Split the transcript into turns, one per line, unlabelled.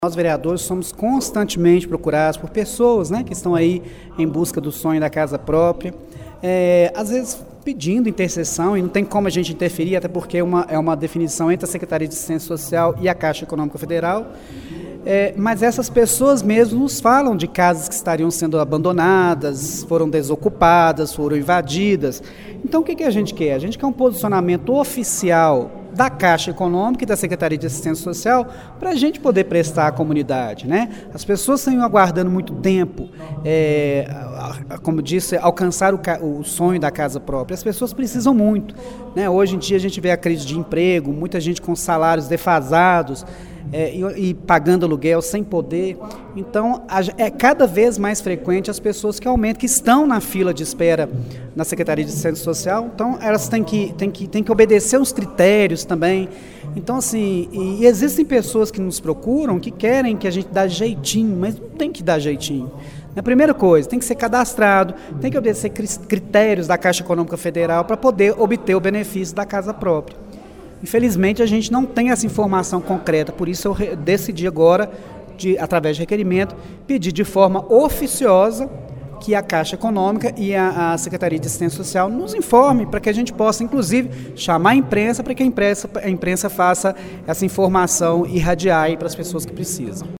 Nós, vereadores, somos constantemente procurados por pessoas, que estão aí em busca do sonho da casa própria, às vezes pedindo intercessão, e não tem como a gente interferir, até porque é uma definição entre a Secretaria de Assistência Social e a Caixa Econômica Federal. Mas essas pessoas mesmo nos falam de casas que estariam sendo abandonadas, foram desocupadas, foram invadidas. Então o que a gente quer? A gente quer um posicionamento oficial da Caixa Econômica e da Secretaria de Assistência Social para a gente poder prestar à comunidade, As pessoas estão aguardando muito tempo, como disse, alcançar o sonho da casa própria. As pessoas precisam muito, Hoje em dia a gente vê a crise de emprego, muita gente com salários defasados, e pagando aluguel sem poder. Então é cada vez mais frequente as pessoas que aumentam, que estão na fila de espera na Secretaria de Assistência Social. Então elas têm que obedecer uns critérios também. Então assim, e existem pessoas que nos procuram que querem que a gente dê jeitinho, mas não tem que dar jeitinho. A primeira coisa, tem que ser cadastrado, tem que obedecer critérios da Caixa Econômica Federal para poder obter o benefício da casa própria. Infelizmente, a gente não tem essa informação concreta, por isso eu decidi agora, através de requerimento, pedir de forma oficiosa que a Caixa Econômica e a Secretaria de Assistência Social nos informe, para que a gente possa, inclusive, chamar a imprensa para que a imprensa faça essa informação e irradiar para as pessoas que precisam.